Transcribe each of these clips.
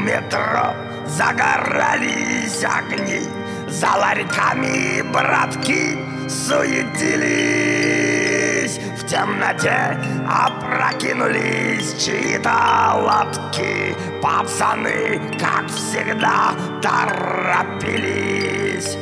метро загорались огни, за ларьками братки суетились. В темноте опрокинулись чьи-то лапки. Пацаны, как всегда, торопились.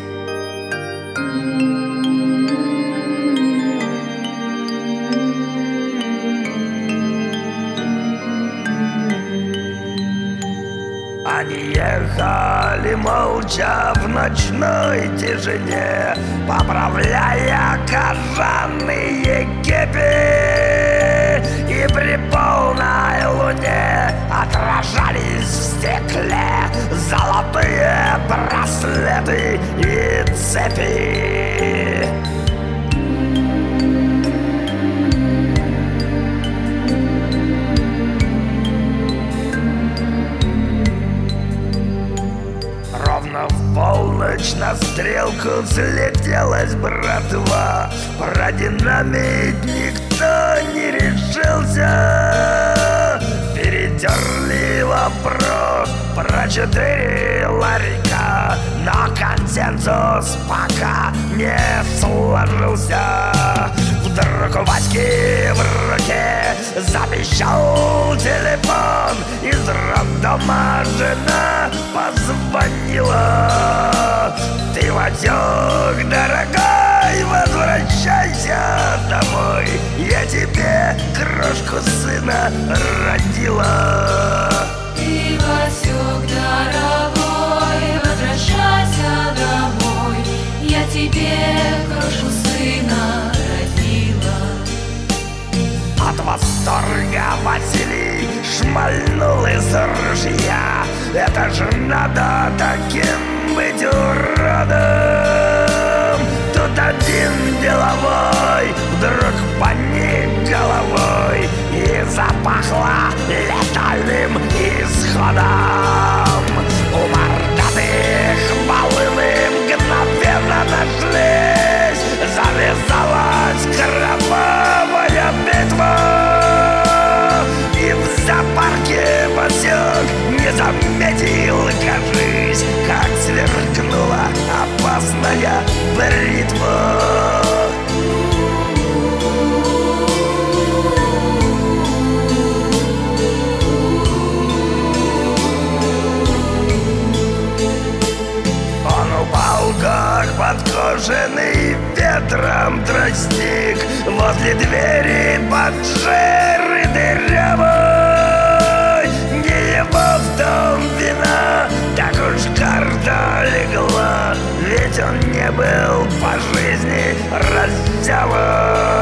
Они ехали молча в ночной тишине, поправляя кожаные кепи, и при полной луне отражались в стекле золотые браслеты и цепи. Ровно в полночь на стрелку слетелась братва. Про динамит никто не решился. Перетерли вопрос про 4 ларька, но консенсус пока не сложился. Вдруг у Васьки в руке запищал телефон. Из роддома жена позвонила. Ты, Васек, дорогой, возвращайся домой. Я тебе крошку сына родила. Ты, Васек, дорогой, возвращайся домой. Я тебе крошку сына родила. От восторга Василий шмальнул из ружья. Это же надо таким быть уродом. Тут один деловой вдруг поник головой, и запахло летальным исходом. У мордатых волыны мгновенно нашлись. Завязалась кровавая битва, и в зоопарке Васек не заметил, кажись, как сверкнула опасная бритва. Он упал, как подкошенный ветром тростник, возле двери поджеры дырявой. Не его в том вина, так уж карта легла, ведь он не был по жизни раззявой.